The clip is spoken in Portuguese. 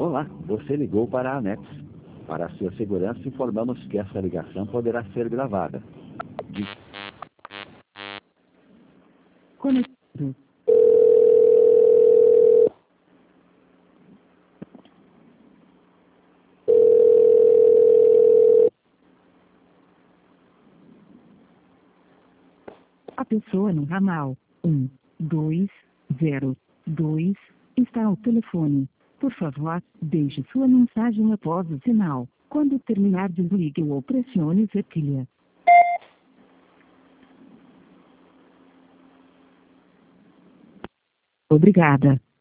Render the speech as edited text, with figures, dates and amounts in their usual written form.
Olá, você ligou para a ANEX. Para a sua segurança, informamos que essa ligação poderá ser gravada. Conectado. A pessoa no ramal 1202 está ao telefone. Por favor, deixe sua mensagem após o sinal. Quando terminar, desligue ou pressione zetilha. Obrigada.